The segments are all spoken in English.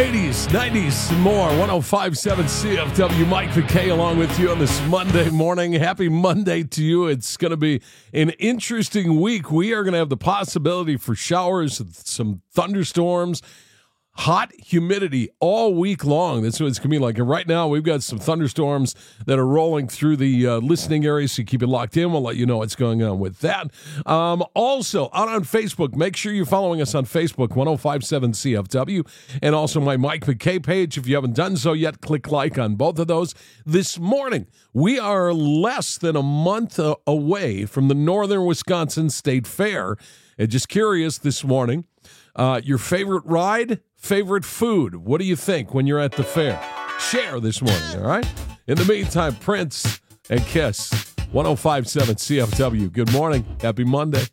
80s, 90s, and more. 105.7 CFW. Mike McKay along with you on this Monday morning. Happy Monday to you. It's going to be an interesting week. We are going to have the possibility for showers, some thunderstorms, hot humidity all week long. That's what it's going to be like. And right now, we've got some thunderstorms that are rolling through the listening area, so you keep it locked in. We'll let you know what's going on with that. Also, out on Facebook, make sure you're following us on Facebook, 105.7 CFW, and also my Mike McKay page. If you haven't done so yet, click like on both of those. This morning, we are less than a month away from the Northern Wisconsin State Fair. And just curious this morning, your favorite ride, favorite food. What do you think when you're at the fair? Share this morning, all right? In the meantime, Prince and Kiss, 105.7 CFW. Good morning. Happy Monday.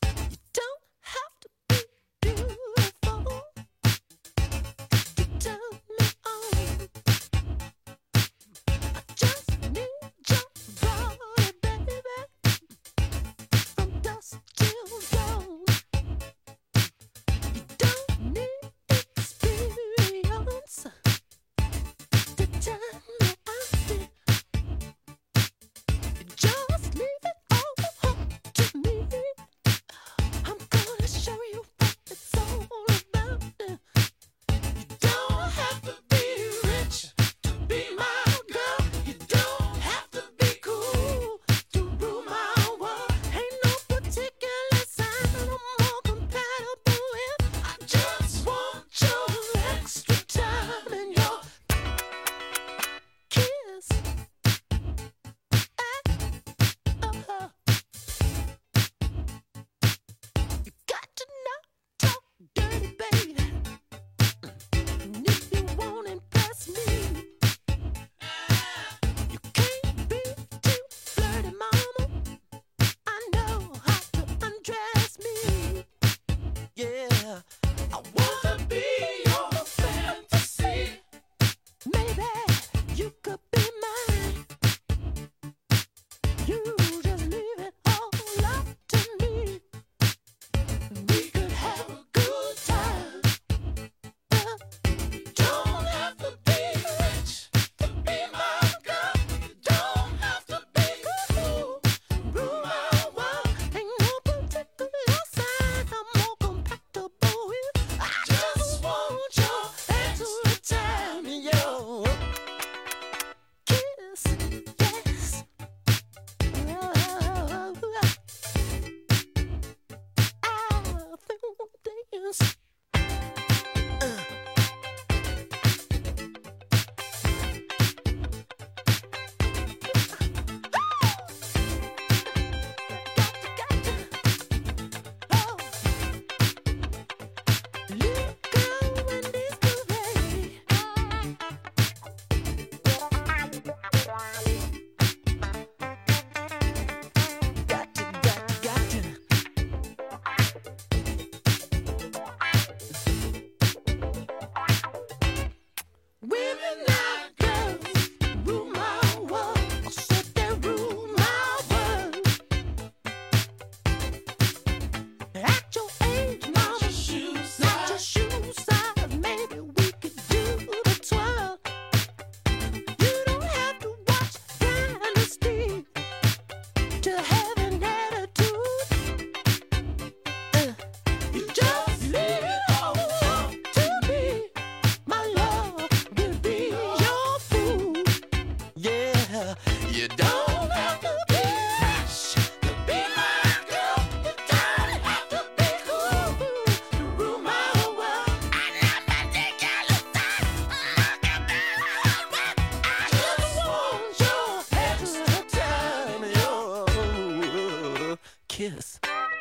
Kiss.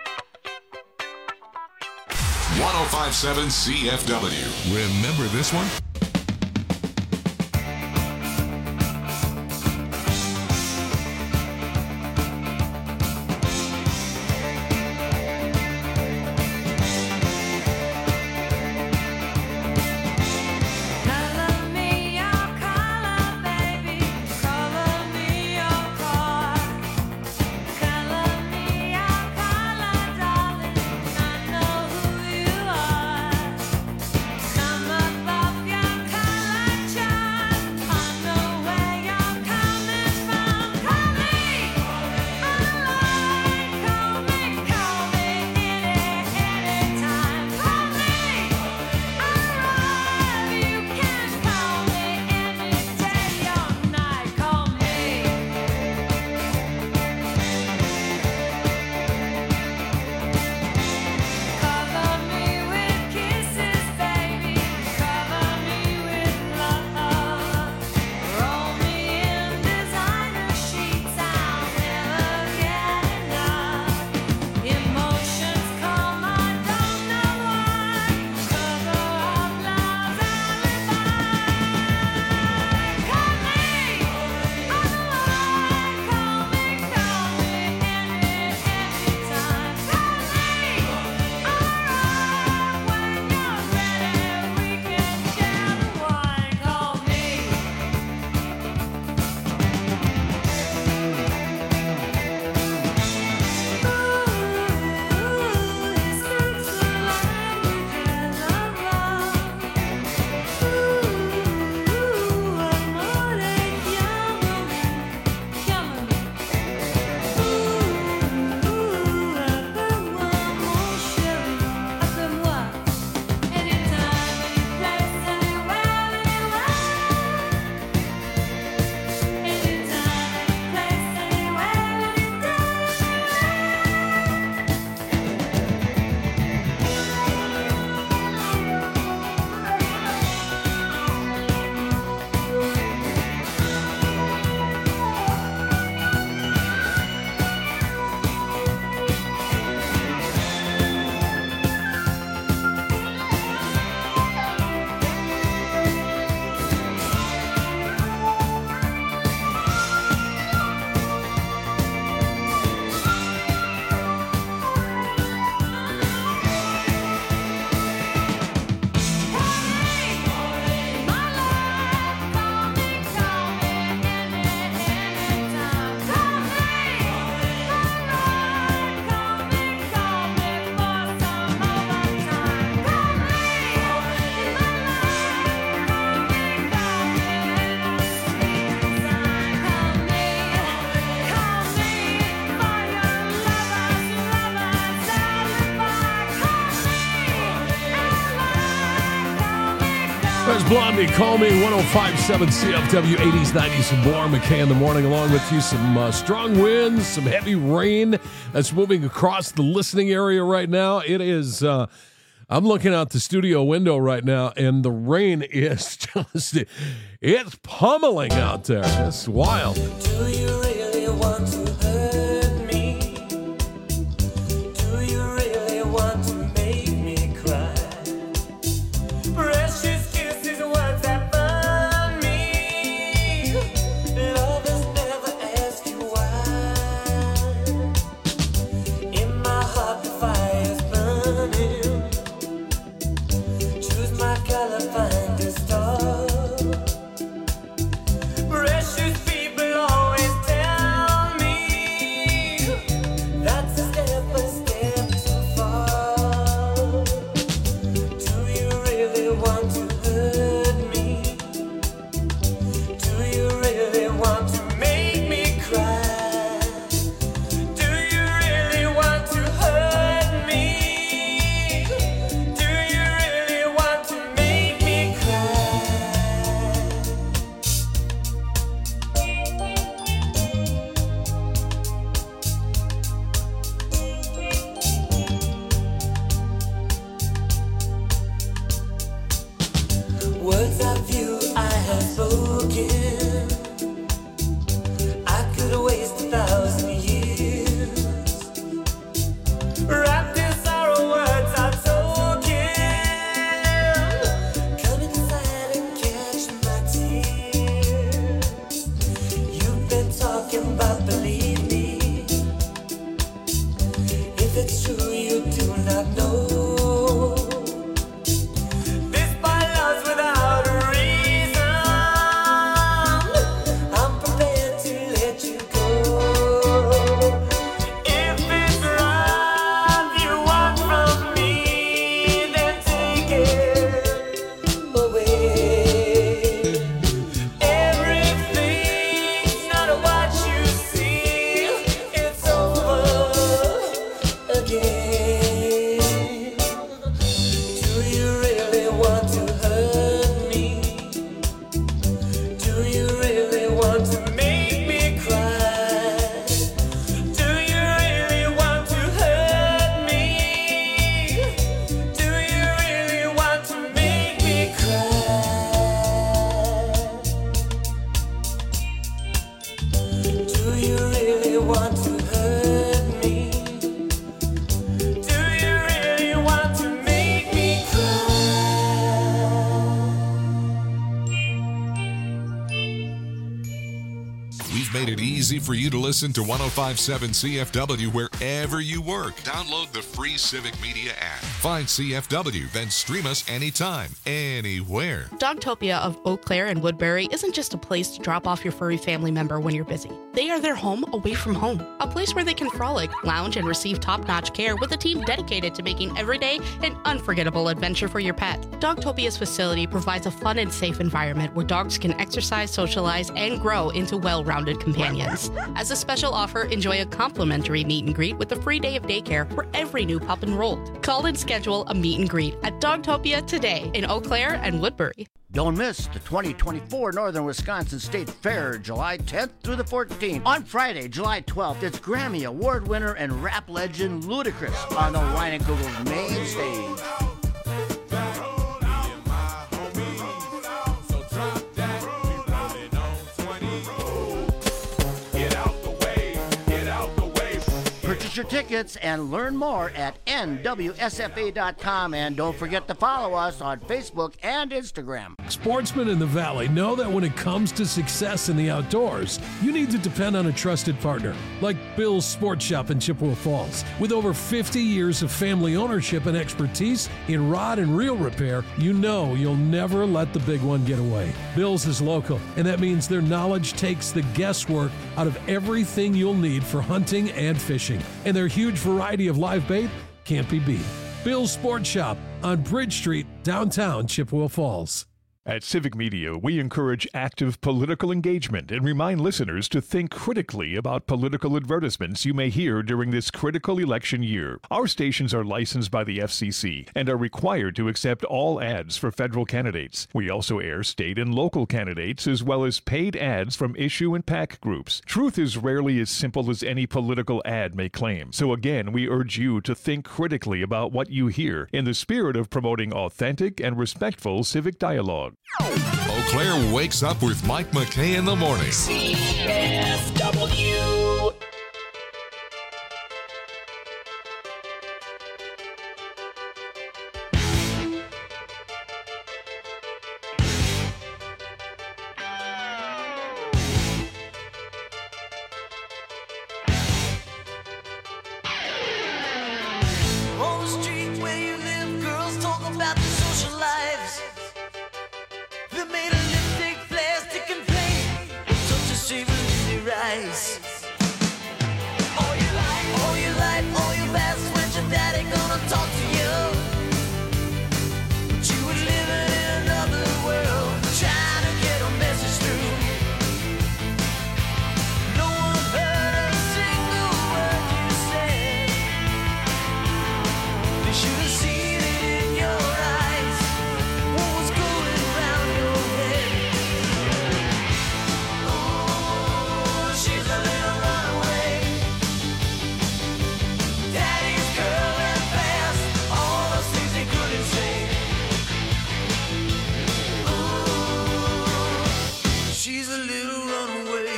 105.7 CFW. Remember this one? Some of Blondie, call me 105.7 CFW, 80s, 90s, and more. McKay in the morning, along with you. Some strong winds, some heavy rain that's moving across the listening area right now. It is, I'm looking out the studio window right now, and the rain is just, it's pummeling out there. It's wild. Do you really want to hurt me? Do you really want to make me cry? Precious kisses, words that burn me. Lovers never ask you why. In my heart the fire's burning. Choose my color, find a star. Precious people always tell me that's a step too far. Do you really want to hurt me? Do you really want to make me cry? Do you really want to hurt me? Do you really want to make me cry? Words of you I have spoken. I could waste 1,000 years. Wrapped in sorrow, words are token. Come inside and catch my tears. You've been talking about, believe me. If it's true, you do not know. This by love's without a reason. I'm prepared to let you go. If it's love you want from me, then take it away. Everything's not what you see. It's over again. Do you really want to hurt me? Do you really want to make me cry? Do you really want to hurt me? Do you really want to make me cry? Do you really want to hurt me? Do you really want to make me cry? We've made it easy for you to listen to 105.7 CFW wherever you work. Download the free Civic Media app. Find CFW, then stream us anytime, anywhere. Dogtopia of Eau Claire and Woodbury isn't just a place to drop off your furry family member when you're busy. They are their home away from home. A place where they can frolic, lounge, and receive top-notch care with a team dedicated to making every day an unforgettable adventure for your pet. Dogtopia's facility provides a fun and safe environment where dogs can exercise, socialize, and grow into well-rounded companions. As a special offer, enjoy a complimentary meet and greet with a free day of daycare for every new pup enrolled. Call and schedule a meet and greet at Dogtopia today in Eau Claire and Woodbury. Don't miss the 2024 Northern Wisconsin State Fair, July 10th through the 14th. On Friday, July 12th, it's Grammy Award winner and rap legend Ludacris on the Wine & Google's main stage. Purchase your tickets and learn more at nwsfa.com, and don't forget to follow us on Facebook and Instagram. Sportsmen in the Valley know that when it comes to success in the outdoors, you need to depend on a trusted partner like Bill's Sports Shop in Chippewa Falls. With over 50 years of family ownership and expertise in rod and reel repair, you know you'll never let the big one get away. Bill's is local, and that means their knowledge takes the guesswork out of everything you'll need for hunting and fishing. And their huge variety of live bait can't be beat. Bill's Sports Shop on Bridge Street, downtown Chippewa Falls. At Civic Media, we encourage active political engagement and remind listeners to think critically about political advertisements you may hear during this critical election year. Our stations are licensed by the FCC and are required to accept all ads for federal candidates. We also air state and local candidates as well as paid ads from issue and PAC groups. Truth is rarely as simple as any political ad may claim. So again, we urge you to think critically about what you hear in the spirit of promoting authentic and respectful civic dialogue. Eau Claire wakes up with Mike McKay in the morning. CFW. On the street where you live, girls talk about their social lives. They made a lipstick, plastic, and paint. Such a savor in their eyes. All your life, all your past. When's your daddy gonna talk to you? But you were living in another world, trying to get a message through. No one heard a single word you said. They should have seen it in your eyes. What was going around your head? Oh, she's a little runaway. Daddy's girl and fast. All those things they couldn't say. Oh, she's a little runaway.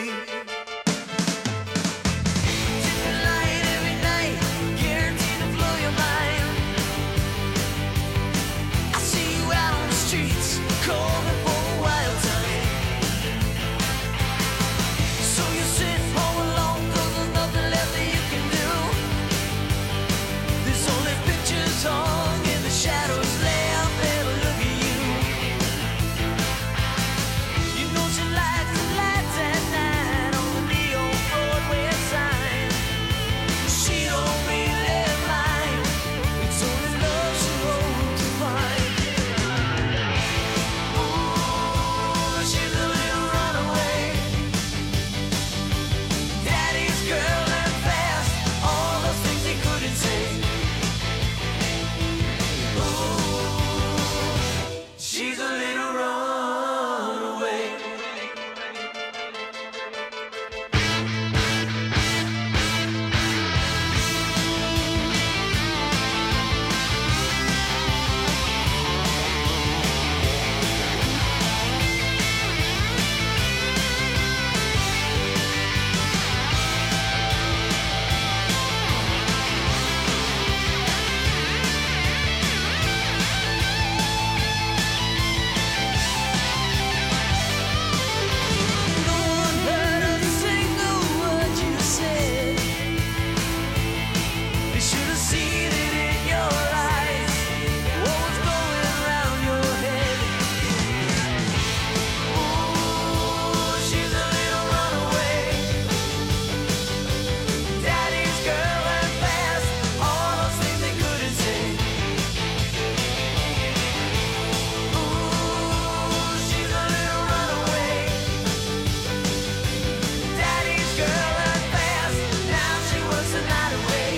Different light every night, guaranteed to blow your mind. I see you out on the streets, calling for a wild time. So you sit home alone, 'cause there's nothing left that you can do. There's only pictures hung in the shadows left there to look at you. You know she likes the lights at night on the neon Broadway sign. She don't really mind. It's only love she hopes to find. Ooh, she's a little runaway. Daddy's girl and fast. All those things he couldn't say. Ooh, she's a little runaway. No one heard a single word you said. They should have seen it in your eyes. What was going around your head? Ooh, she's a little runaway. Daddy's girl and fast. All those things they couldn't say. Ooh, she's a little runaway. Daddy's girl and fast. Now she works the night away.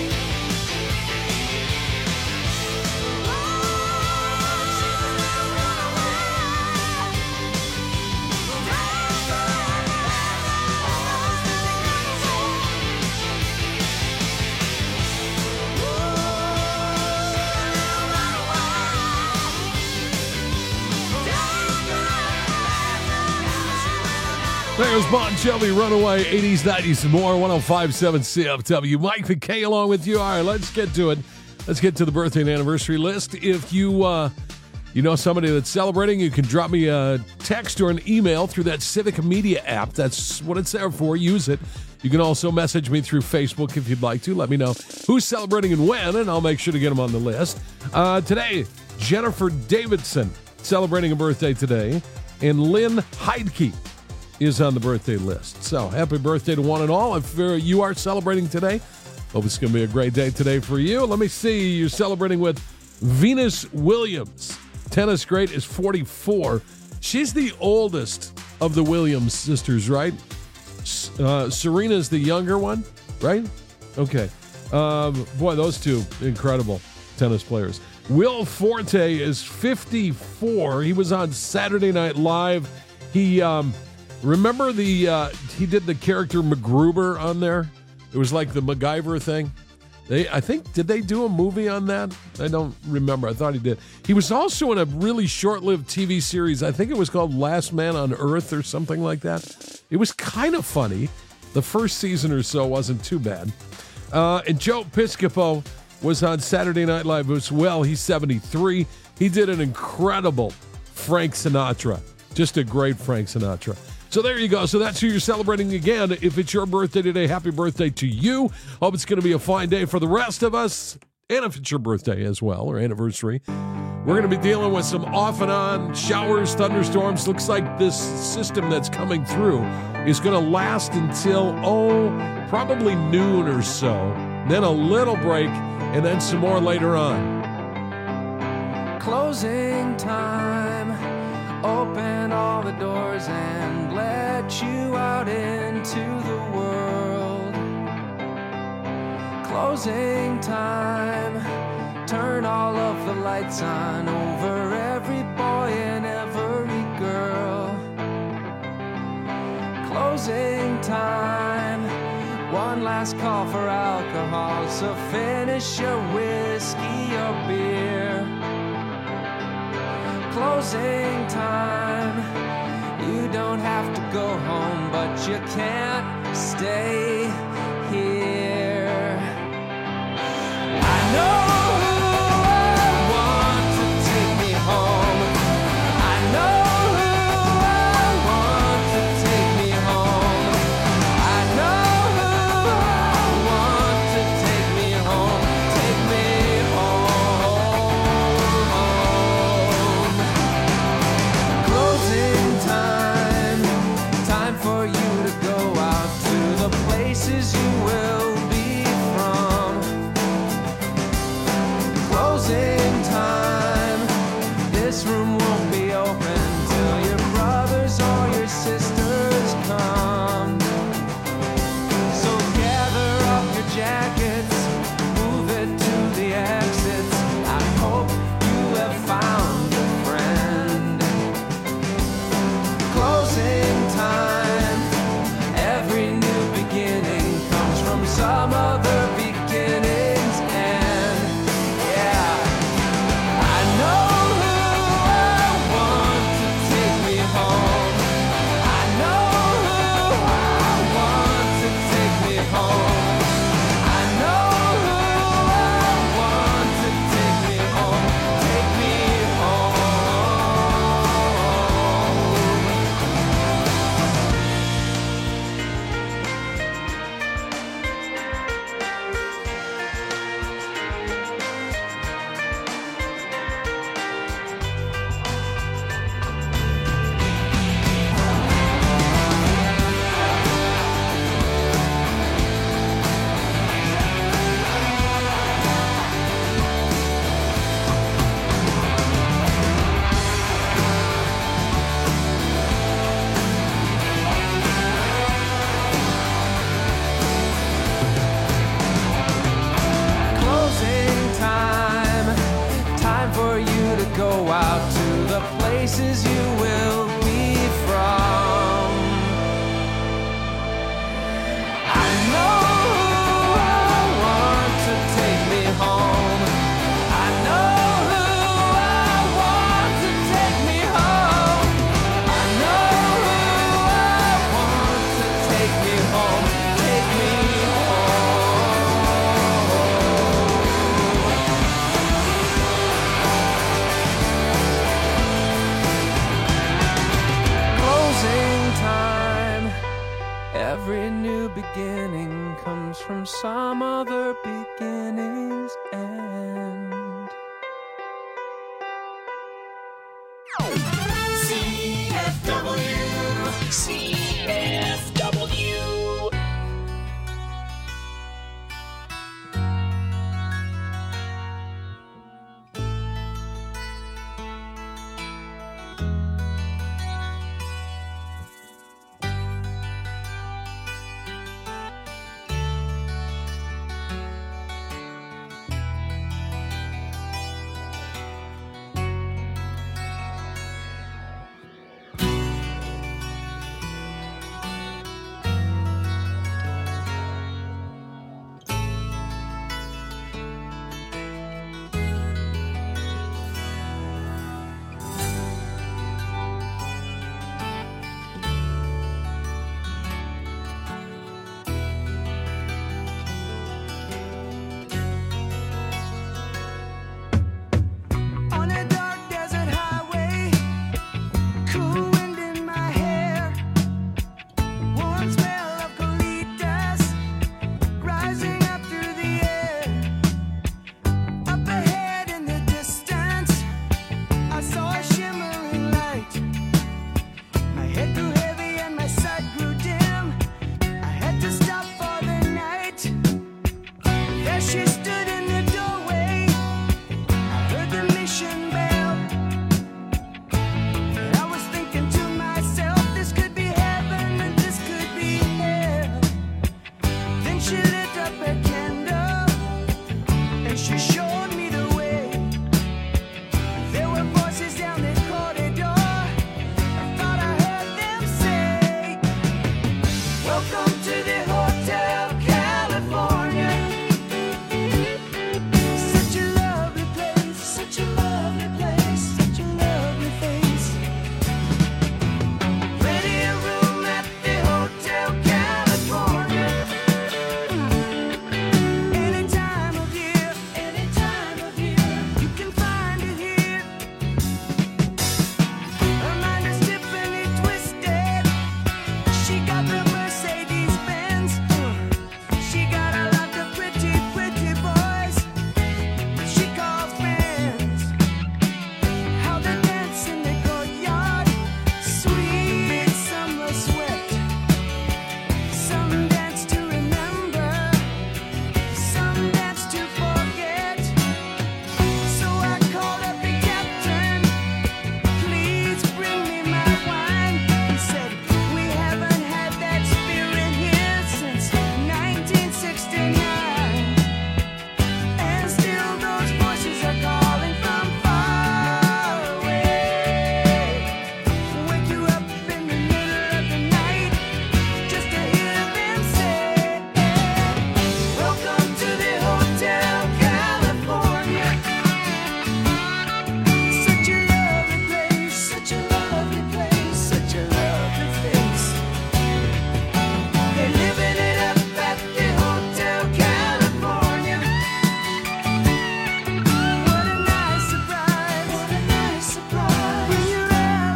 There's Bon Jovi, Runaway, 80s, 90s, and more. 105.7 CFW. Mike McKay along with you. All right, let's get to it. Let's get to the birthday and anniversary list. If you know somebody that's celebrating, you can drop me a text or an email through that Civic Media app. That's what it's there for. Use it. You can also message me through Facebook if you'd like to. Let me know who's celebrating and when, and I'll make sure to get them on the list. Today, Jennifer Davidson celebrating a birthday today, and Lynn Heidke is on the birthday list. So happy birthday to one and all. If you are celebrating today, hope it's going to be a great day today for you. Let me see. You're celebrating with Venus Williams. Tennis great is 44. She's the oldest of the Williams sisters, right? Serena's the younger one, right? Okay. Boy, those two, incredible tennis players. Will Forte is 54. He was on Saturday Night Live. He, remember he did the character MacGruber on there? It was like the MacGyver thing. Did they do a movie on that? I don't remember. I thought he did. He was also in a really short-lived TV series. I think it was called Last Man on Earth or something like that. It was kind of funny. The first season or so wasn't too bad. And Joe Piscopo was on Saturday Night Live as well. He's 73. He did an incredible Frank Sinatra. Just a great Frank Sinatra. So there you go. So that's who you're celebrating again. If it's your birthday today, happy birthday to you. Hope it's going to be a fine day for the rest of us. And if it's your birthday as well, or anniversary, we're going to be dealing with some off and on showers, thunderstorms. Looks like this system that's coming through is going to last until, probably noon or so. Then a little break, and then some more later on. Closing time. Open all the doors and let you out into the world. Closing time. Turn all of the lights on over every boy and every girl. Closing time. One last call for alcohol, so finish your whiskey or beer. Closing time. You don't have to go home, but you can't stay here. I know who I want to take me home. I know who I want to take me home. I know who I want to take me home. Take me home. Closing time. Time for you to go out to the places you will be from. Closing time. This room won't be open till your brothers or your sisters come. So gather up your jackets, move it to the exits. I hope you have found a friend. Closing time. Every new beginning comes from some other beginning's end. Yeah. I know who I want to take me home. I know who I want to take me home. I know who I want to take me home. Take me home. Closing time. Time for you to go out to the places you will be from. I know who I want to take me home. I know who I want to take me home. I know who I want to take me home. Take me Closing time. Every new beginning comes from some other beginning's end. CFW. Welcome to the Hotel California. Such a lovely place, such a lovely place, such a lovely face. Plenty of room at the Hotel California. Any time of year, you can find it here. Her mind is Tiffany twisted. She got the Mercedes Benz. She got a lot of pretty, pretty boys she calls friends. How they dance in the courtyard, sweet summer sweat. Some dance to remember, some dance to forget. So I called up the captain. Please bring me my wine. He said, we haven't had that spirit here since 1969. And still those voices are calling from far away. Wake you up in the middle of the night just to hear them say, welcome to the Hotel California. Such a lovely place, such a lovely place, such a lovely face. They're living it up at the Hotel California. What a nice surprise, what a nice surprise. Bring your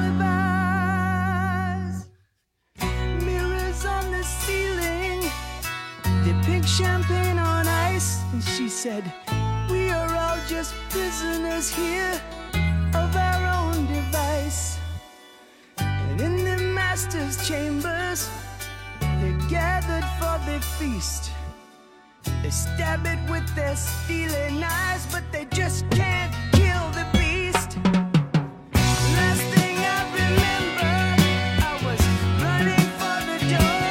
alibis. Mirrors on the ceiling, the pink champagne on ice. And she said, we are all just prisoners here of our own device. And in the master's chambers, they're gathered for the feast. They stab it with their steely knives, but they just can't kill the beast. Last thing I remember, I was running for the door.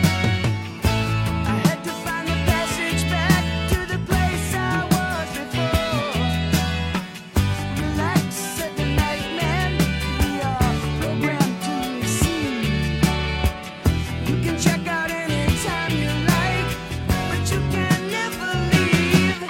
I had to find the passage back to the place I was before. Relax, said the night man. We are programmed to receive. You can check out anytime you like, but you can never leave.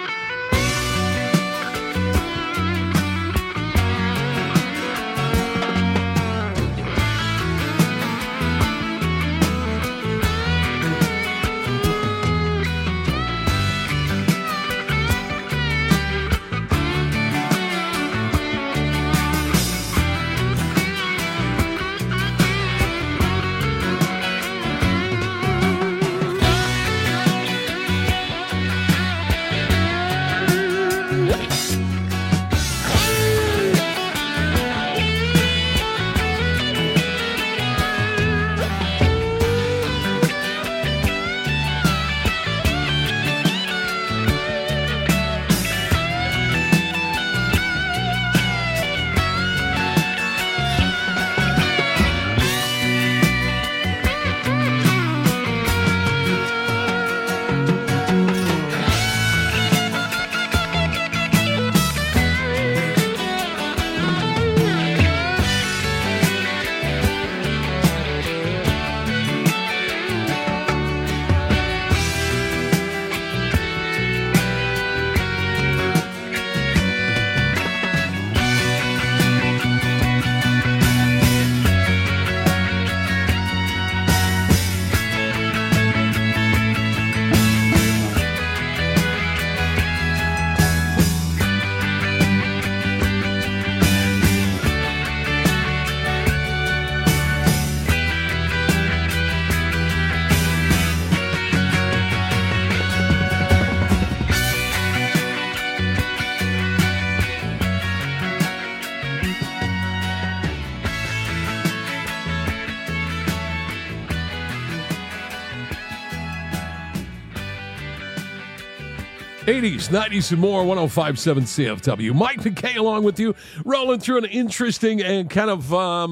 '80s, '90s, and more. 105.7 CFW. Mike McKay along with you, rolling through an interesting and kind of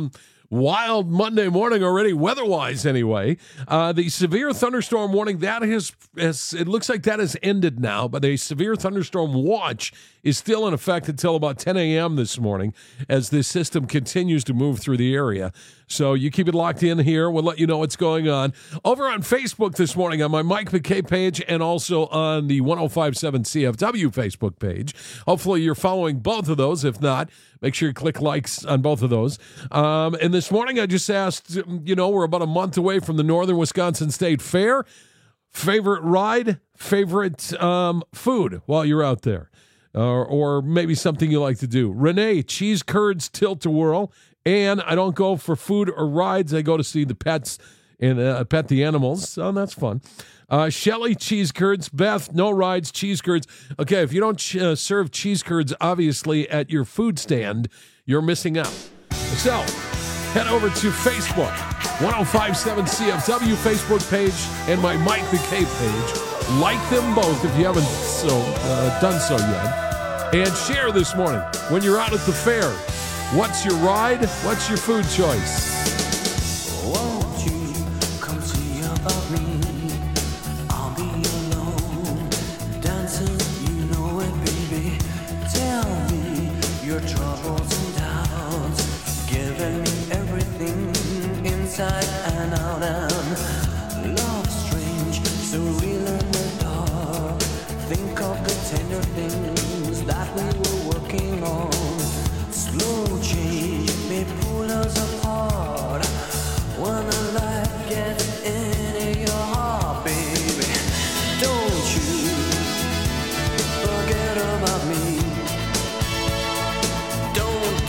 wild Monday morning already, weather-wise anyway. The severe thunderstorm warning, that has it looks like that has ended now, but a severe thunderstorm watch is still in effect until about 10 a.m. this morning as this system continues to move through the area. So you keep it locked in here. We'll let you know what's going on. Over on Facebook this morning on my Mike McKay page and also on the 105.7 CFW Facebook page. Hopefully you're following both of those. If not, make sure you click likes on both of those. And this morning I just asked, we're about a month away from the Northern Wisconsin State Fair. Favorite ride, favorite food while you're out there. Or maybe something you like to do. Renee, cheese curds tilt-a-whirl. And I don't go for food or rides. I go to see the pets and pet the animals. So that's fun. Shelly, cheese curds. Beth, no rides, cheese curds. Okay, if you don't serve cheese curds, obviously, at your food stand, you're missing out. So head over to Facebook, 105.7 CFW Facebook page and my Mike McKay page. Like them both if you haven't done so yet. And share this morning when you're out at the fair. What's your ride? What's your food choice? Won't you come see about me? I'll be alone, dancing, you know it, baby. Tell me your troubles and doubts, giving me everything inside and out. And love strange, so real in the dark. Think of the tender things that we were working on. Slow change may pull us apart when the light gets into your heart, baby. Don't you forget about me. Don't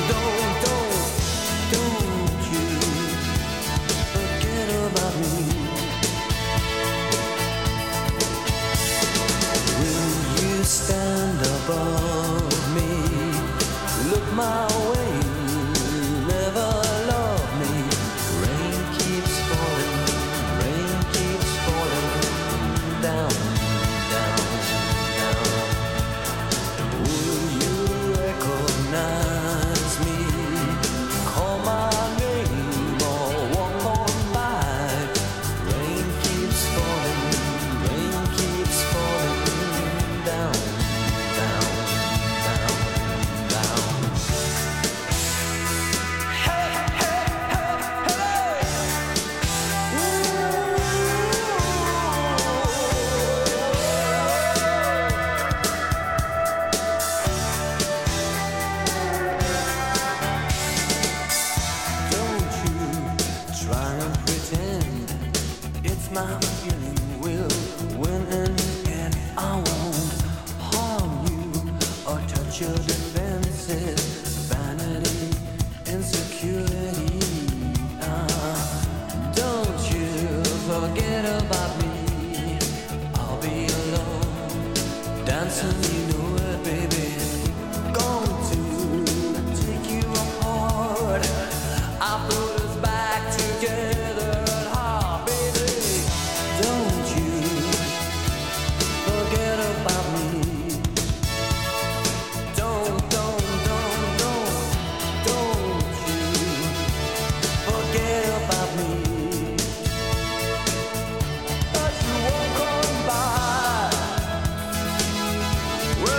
you forget about me. Will you stand above me? Look my way, never love me. Rain keeps falling down, down, down. Will you recognize me? Call my name or walk on by. Rain keeps falling down, down, down, down. Don't you try and pretend it's my feeling will win in the end. I won't harm you or touch your defenses. Vanity, insecurity. Don't you forget about me. I'll be alone, dancing, you know it, baby. Going to take you apart. I put us back together at heart, baby. Don't you forget about me. Don't you forget about me. As you walk on by,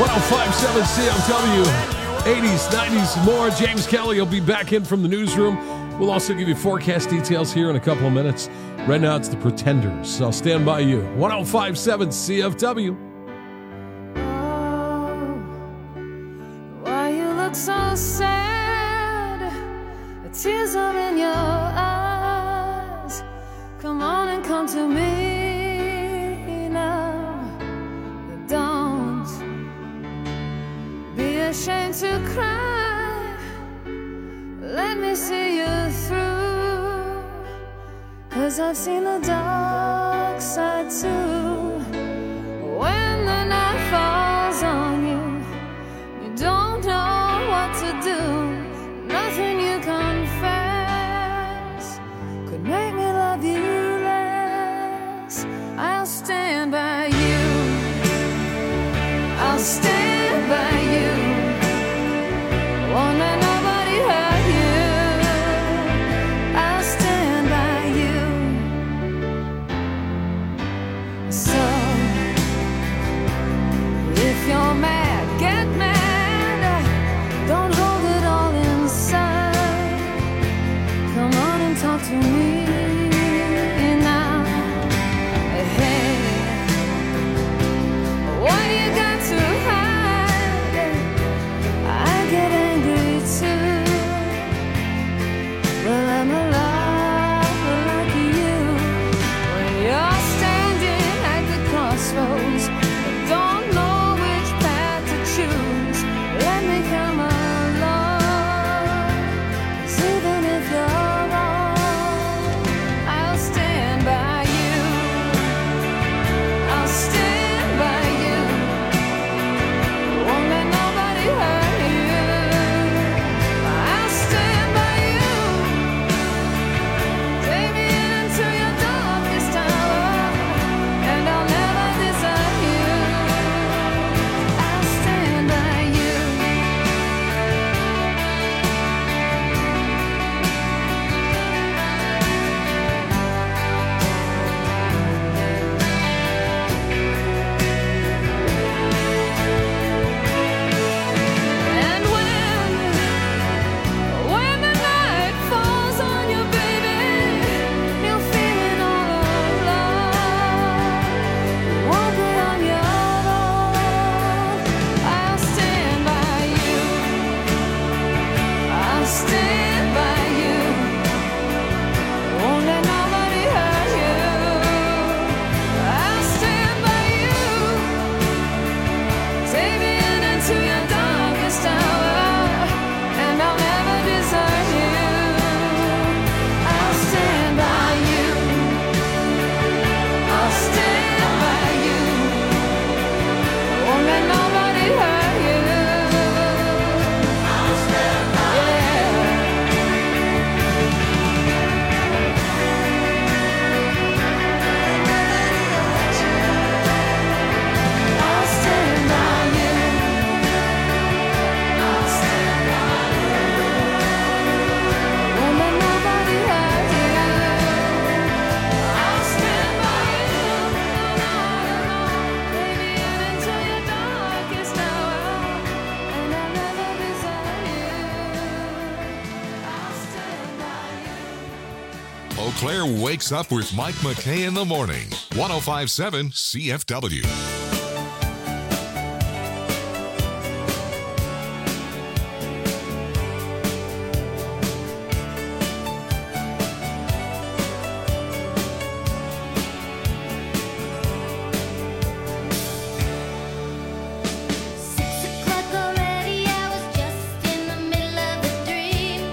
1057 CFW, 80s, 90s, more. James Kelly will be back in from the newsroom. We'll also give you forecast details here in a couple of minutes. Right now, it's the Pretenders. So I'll stand by you. 1057 CFW. Why you look so sad? The tears are in your eyes. Come on and come to me now. Don't be ashamed to cry. Let me see you through. 'Cause I've seen the dark side too. When the night falls on you, you don't know what to do. Nothing you confess could make me love you less. I'll stand by you. I'll stand by you. Won't let nobody hurt you. I'll stand by you. So if you're mad, get mad. Don't hold it all inside. Come on and talk to me now. Hey, what you got to hide? I get angry too. Well, I'm alive like you. When you're standing at the crossroads, don't know which path to choose. Let me come along. 'Cause even if you're wrong, I'll stand by you. I'll stand by you. Won't let nobody hurt you. I'll stand by you. Take me into your darkest hour, and I'll never desert you. I'll stand by you. And when the night falls on you, baby, you're feeling all alone. You won't be on your own. I'll stand by you. I'll stand by you. Won't let nobody hurt you. I'll stand by you. Take me into your darkest hour, and I'll never desert you. I'll stand by you. I'll stand by you. Won't let nobody hurt you. I'll stand by you. I'll stand by you. I'll stand by you. Won't let nobody hurt you. I'll stand by you. Baby, into your darkest hour, and I'll never desert you. I'll stand by you. Eau Claire wakes up with Mike McKay in the morning. 1057 CFW. Already, I was just in the middle of a dream.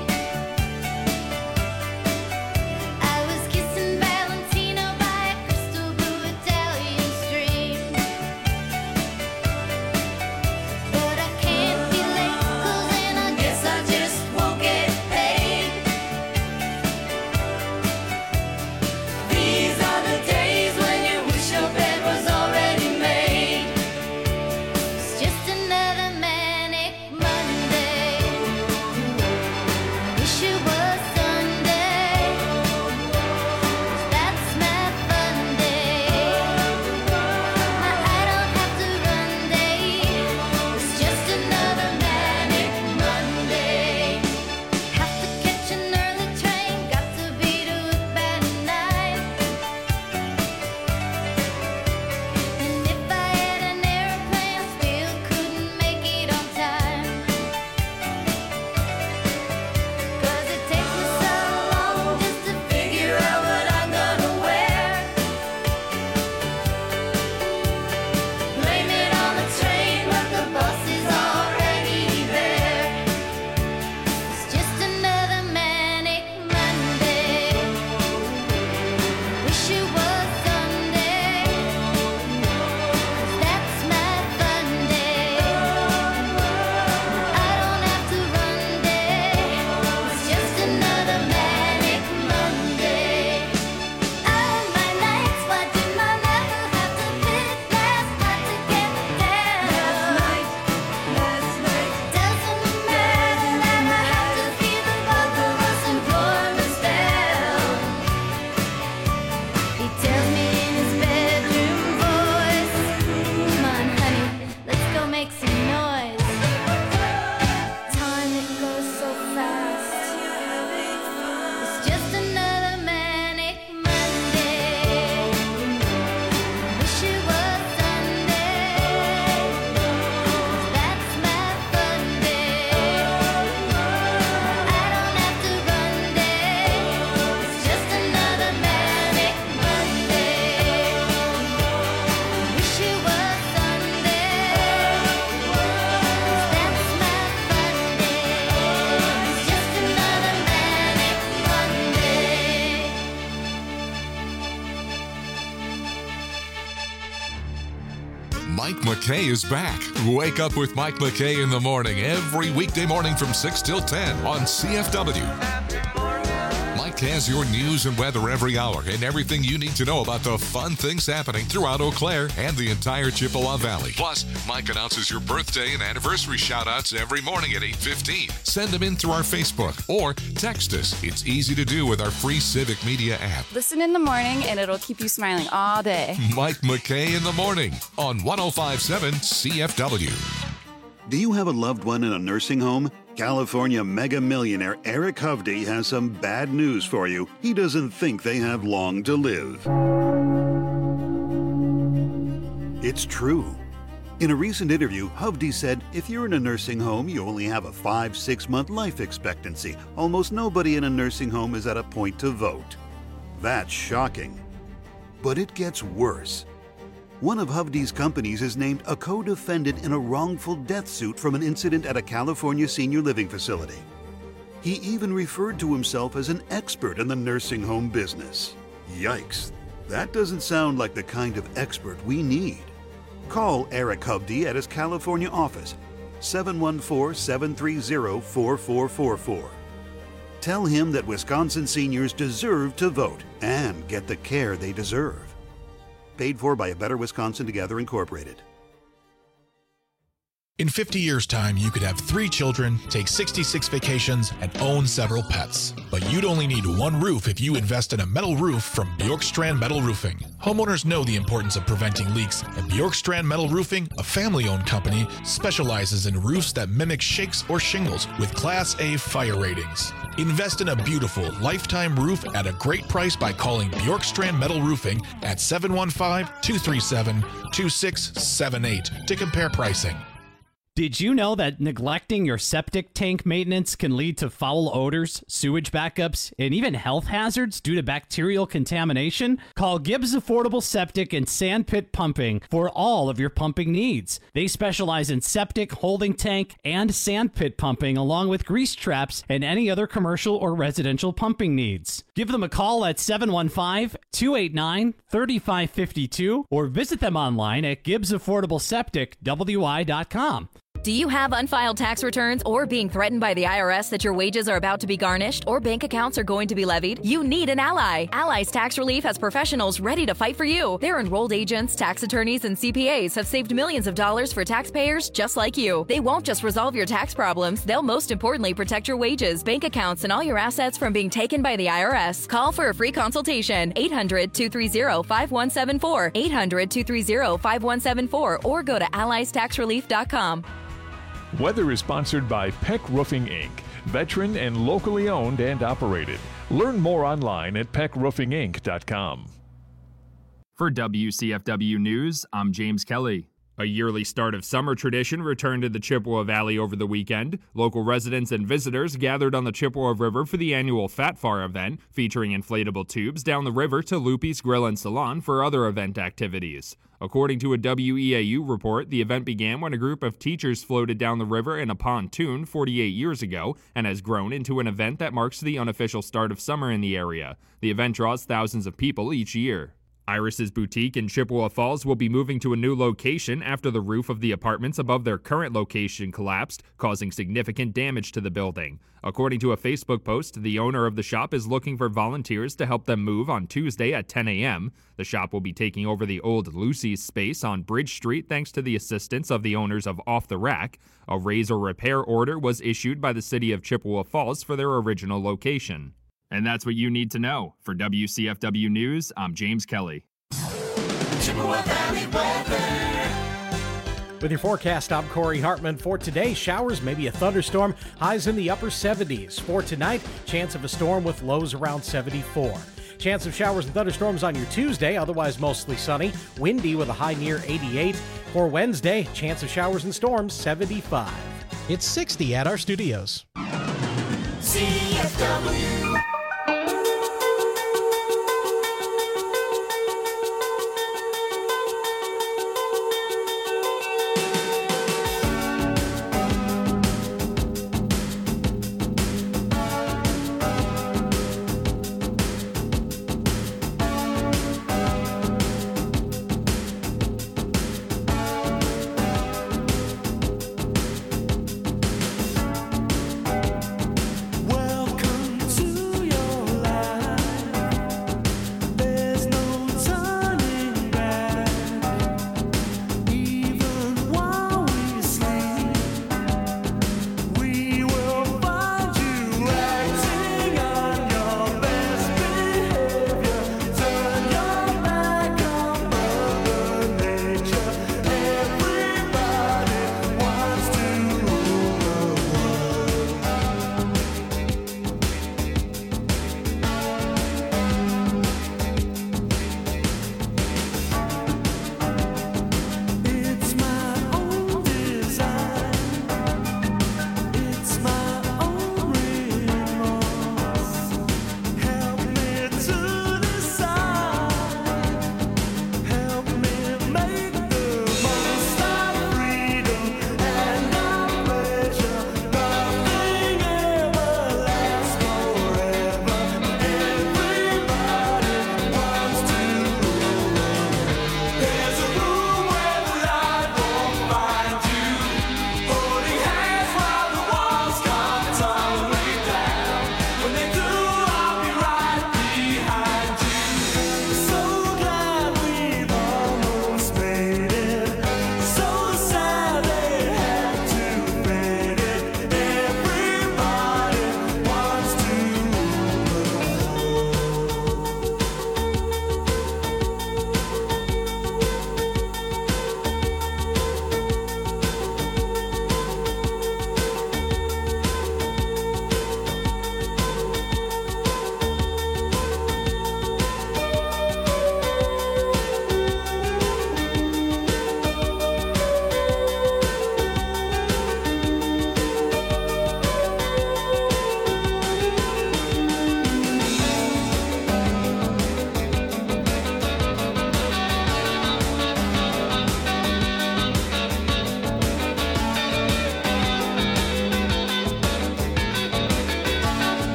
I was kissing Valentino by a crystal blue Italian stream. Mike McKay is back. Wake up with Mike McKay in the morning every weekday morning from 6 till 10 on CFW. Mike has your news and weather every hour and everything you need to know about the fun things happening throughout Eau Claire and the entire Chippewa Valley. Plus, Mike announces your birthday and anniversary shout-outs every morning at 8:15. Send them in through our Facebook or text us. It's easy to do with our free Civic Media app. Listen in the morning and it'll keep you smiling all day. Mike McKay in the morning on 105.7 CFW. Do you have a loved one in a nursing home? California mega millionaire Eric Hovde has some bad news for you. He doesn't think they have long to live. It's true. In a recent interview, Hovde said, if you're in a nursing home, you only have a 5-6 month life expectancy. Almost nobody in a nursing home is at a point to vote. That's shocking. But it gets worse. One of Hovde's companies is named a co-defendant in a wrongful death suit from an incident at a California senior living facility. He even referred to himself as an expert in the nursing home business. Yikes, that doesn't sound like the kind of expert we need. Call Eric Hovde at his California office, 714-730-4444. Tell him that Wisconsin seniors deserve to vote and get the care they deserve. Paid for by A Better Wisconsin Together Incorporated. In 50 years' time, you could have 3 children, take 66 vacations, and own several pets. But you'd only need one roof if you invest in a metal roof from Bjorkstrand Metal Roofing. Homeowners know the importance of preventing leaks, and Bjorkstrand Metal Roofing, a family-owned company, specializes in roofs that mimic shakes or shingles with Class A fire ratings. Invest in a beautiful, lifetime roof at a great price by calling Bjorkstrand Metal Roofing at 715-237-2678 to compare pricing. Did you know that neglecting your septic tank maintenance can lead to foul odors, sewage backups, and even health hazards due to bacterial contamination? Call Gibbs Affordable Septic and Sandpit Pumping for all of your pumping needs. They specialize in septic, holding tank, and sandpit pumping, along with grease traps and any other commercial or residential pumping needs. Give them a call at 715-289-3552 or visit them online at GibbsAffordableSepticWI.com. Do you have unfiled tax returns or being threatened by the IRS that your wages are about to be garnished or bank accounts are going to be levied? You need an ally. Allies Tax Relief has professionals ready to fight for you. Their enrolled agents, tax attorneys, and CPAs have saved millions of dollars for taxpayers just like you. They won't just resolve your tax problems, they'll most importantly protect your wages, bank accounts, and all your assets from being taken by the IRS. Call for a free consultation. 800-230-5174. 800-230-5174 or go to alliestaxrelief.com. Weather is sponsored by Peck Roofing, Inc., veteran and locally owned and operated. Learn more online at peckroofinginc.com. For WCFW News, I'm James Kelly. A yearly start of summer tradition returned to the Chippewa Valley over the weekend. Local residents and visitors gathered on the Chippewa River for the annual Fat Far event, featuring inflatable tubes down the river to Loopy's Grill and Salon for other event activities. According to a WEAU report, the event began when a group of teachers floated down the river in a pontoon 48 years ago and has grown into an event that marks the unofficial start of summer in the area. The event draws thousands of people each year. Iris's Boutique in Chippewa Falls will be moving to a new location after the roof of the apartments above their current location collapsed, causing significant damage to the building. According to a Facebook post, the owner of the shop is looking for volunteers to help them move on Tuesday at 10 a.m. The shop will be taking over the old Lucy's space on Bridge Street thanks to the assistance of the owners of Off the Rack. A raise or repair order was issued by the city of Chippewa Falls for their original location. And that's what you need to know. For WCFW News, I'm James Kelly. Chippewa Valley weather. With your forecast, I'm Corey Hartman. For today, showers, maybe a thunderstorm, highs in the upper 70s. For tonight, chance of a storm with lows around 74. Chance of showers and thunderstorms on your Tuesday, otherwise mostly sunny, windy with a high near 88. For Wednesday, chance of showers and storms, 75. It's 60 at our studios. CFW.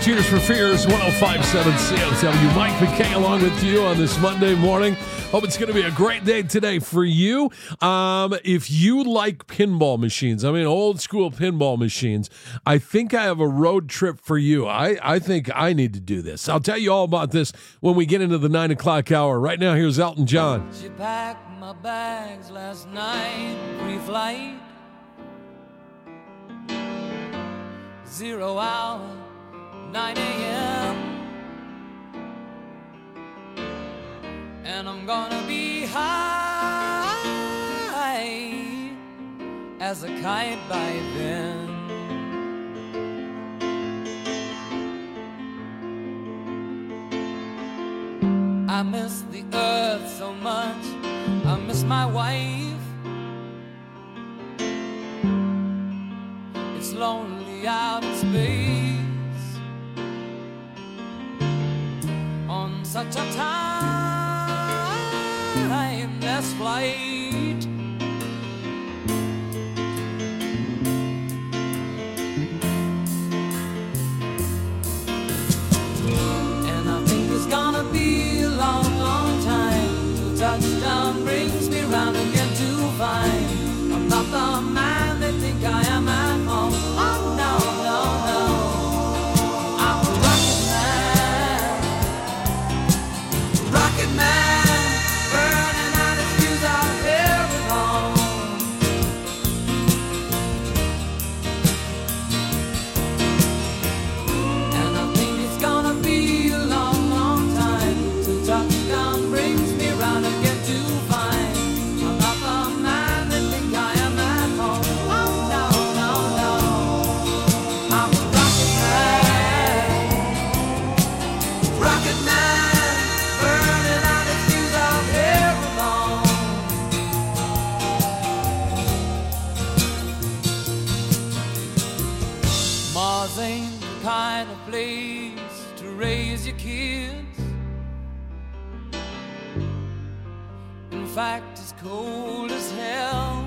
Tears for Fears, 105.7 CFW. Mike McKay along with you on this Monday morning. Hope it's going to be a great day today for you. If you like pinball machines, I mean old school pinball machines, I think I have a road trip for you. I think I need to do this. I'll tell you all about this when we get into the 9 o'clock hour. Right now, here's Elton John. She packed my bags last night, pre-flight. 0 hour, 9 a.m. And I'm gonna be high as a kite by then. I miss the earth so much, I miss my wife. It's lonely out in space on such a timeless flight. And I think it's gonna be a long, long time till touchdown brings me round again to find I'm not the man they think I am at home. Oh no, no, no, I'm a rocket man, burning out his fuse out here at home. And I think it's gonna be a long, long time till touchdown brings me round again to find I'm not the man they think I am at home. Oh no, no, no, I'm a rocket man, burning out his fuse out here alone. Mars ain't the kind of place to raise your kids. In fact, it's cold as hell,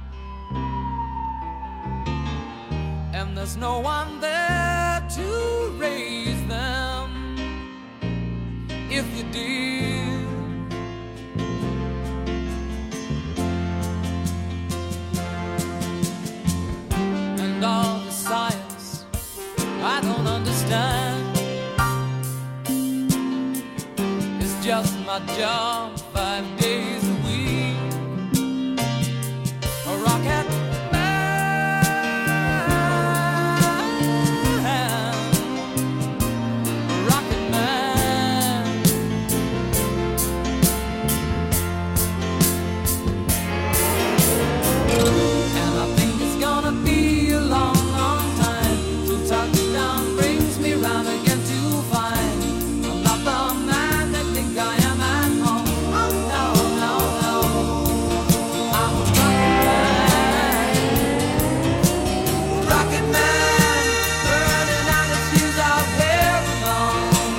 and there's no one there to raise them if you did. And all the science I don't understand, it's just my job 5 days a week. A rocket man, a rocket man. And I think it's gonna be a long, long time till touchdown brings me round again to find I'm not the man they think I am at home. Oh no, no, no, I'm a rocket man, burning out his fuse out here alone.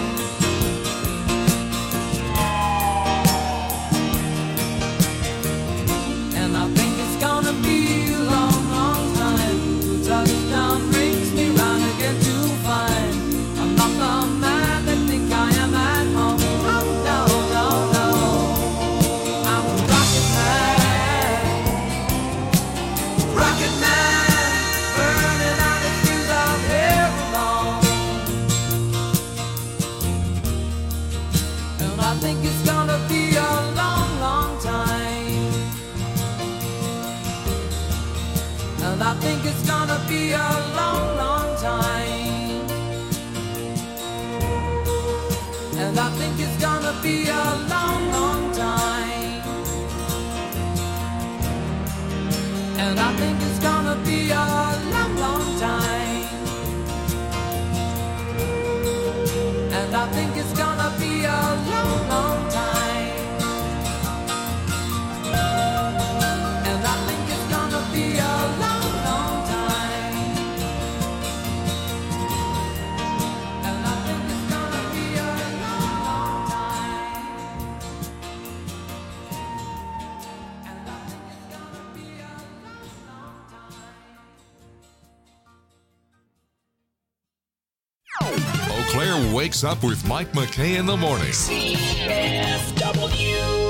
And I think it's gonna be a long, long time till touchdown brings me round again to find I'm not the man they think I am at home. Oh no, no, no, I'm a rocket man, burning out his fuse out here alone. And I think it's gonna be a long, long time. And I think it's gonna be a long, long time. And I think it's gonna be a long, long time. And I think it's gonna be a long, long time. And I think it's gonna be a long, long time. And I think it's gonna be a long, long time. And I think it's gonna be a long, long time. And I think it's gonna be a long, long time. Eau Claire wakes up with Mike McKay in the morning. CFW.